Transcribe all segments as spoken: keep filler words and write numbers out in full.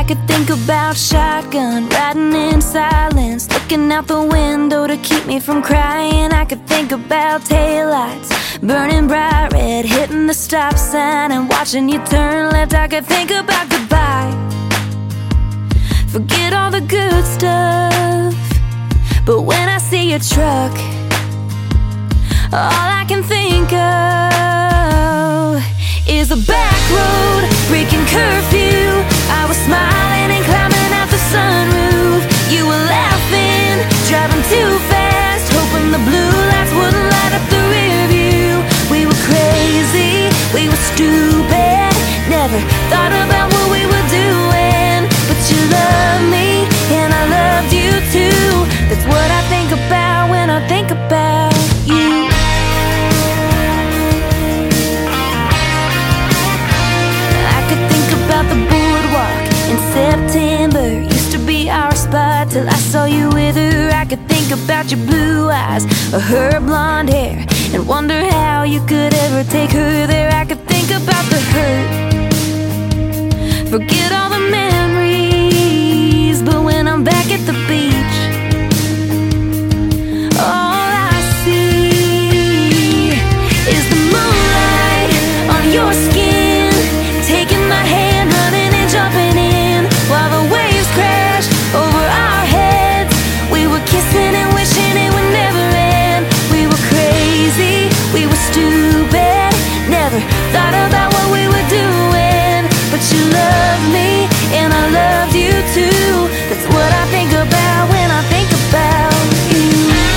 could think about shotgun, riding in silence, looking out the window to keep me from crying. I could think about taillights burning bright red, hitting the stop sign and watching you turn left. I could think about goodbye, forget all the good stuff. But when I see your truck, all I can think of is a back road, breaking curfew. I was smiling and climbing out the sunroof. You were laughing, driving too fast, hoping the blue lights wouldn't light up the rear view. We were crazy, we were stupid, never thought about what we were doing. But you loved me and I loved you too. That's what I think about when I think about you. I could think about the boardwalk in September, used to be our spot till I saw you with her. I could think about your blue eyes or her blonde hair and wonder how you could ever take her there. I could think about the hurt, forget all the memories. But when I'm back at the beach, all I see is the moonlight on your skin, taking my hand, running and jumping in, while the waves crashed over our heads. We were kissing and wishing it would never end. We were crazy, we were stupid, never thought about what we were doing. But you loved me and I loved you too. That's what I think about when I think about you.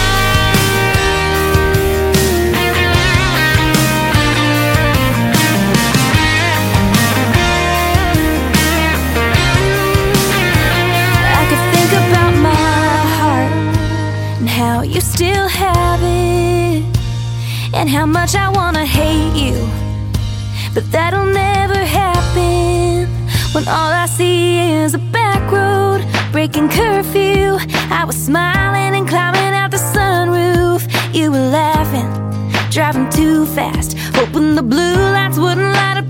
I could think about my heart and how you still have it, and how much I wanna hate you, but that'll never happen when all I see is a back road, breaking curfew. I was smiling and climbing out the sunroof. You were laughing, driving too fast, hoping the blue lights wouldn't light up